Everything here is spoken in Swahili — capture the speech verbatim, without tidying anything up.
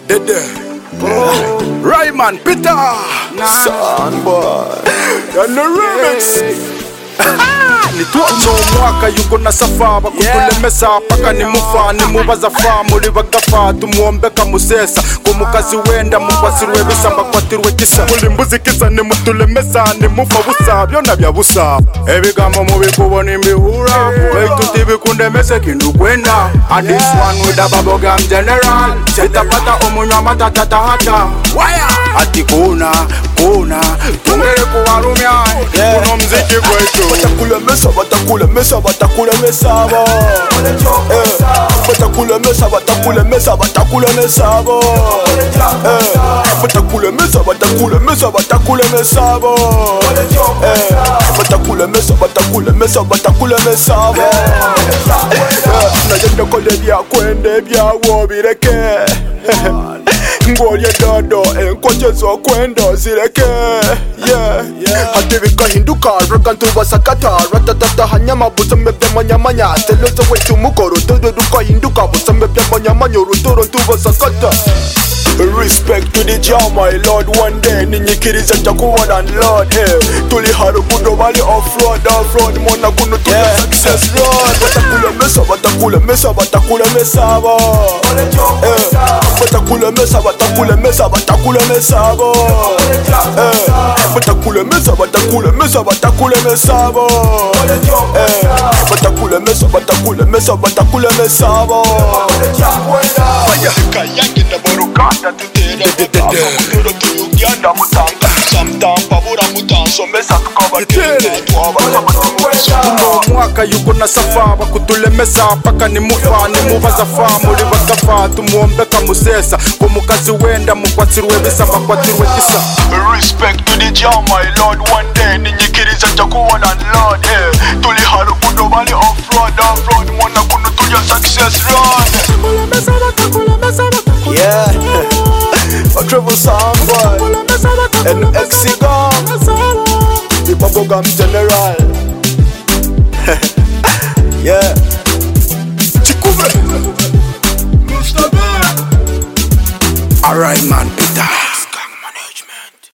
Dede Rayman Peter Son boy and the remix. Ni tuono mwaka yuko na safa bakutulemesa paka ni mufa ni mubaza fa muri bagafa tumuombe kamusesa kumukazi wenda mubasirwe bisamba kwatirwe kisa muri mbuzi kisa ni mutulemesa ni mufa busa byona bya busa ebigamo mu bikubona imbihura baitu tibikunde mese kindu kwenda and this one with a babogam general sitapata umunywa matata hata waya ati kuna kuna tungere kuwarumya kuno mziki kwetu batakulemesa batakulemesa batakulemesa bo eh batakulemesa batakulemesa batakulemesa bo eh batakulemesa batakulemesa batakulemesa bo eh batakulemesa batakulemesa batakulemesa bo najenda kole bya kwende byawo bireke ngolye dodo enkochezo kwendo zireke yeah hati bikahinduka rakantuba sakata ratatata hanyama busame byamanyamanya telozo wetu mukoro todo dukahinduka busame byamanyamanya rutoro ntuba sakata. Respect to the Jah, my Lord. One day ninyikiriza chakuwa and Lord eh tuli haru kudo bali off-road off-road mona kuno to the success road batakulemesa batakulemesa batakulemesa bo eh batakulemesa batakulemesa batakulemesa bo eh batakulemesa batakulemesa batakulemesa bo eh batakulemesa batakulemesa batakulemesa bo fire kayaki na borukanda tutera tutero tuyuganda mutanga samtampa bura mutanso mesa tukabakira Uno mwaka yuko na safa bakutulemesa paka ni mufa ni mubaza fa muri bagafa tumuombe kamusesa kumukazi wenda mukwatirwe bisamba kwatirwe kisa. Respect to the Jah, my Lord. One day ninyikiriza chakuwa and Lord eh tuli haru kudo bali off-road off-road mona kuno to your success road yeah a travel sound boy and X-Gum the Babogam General.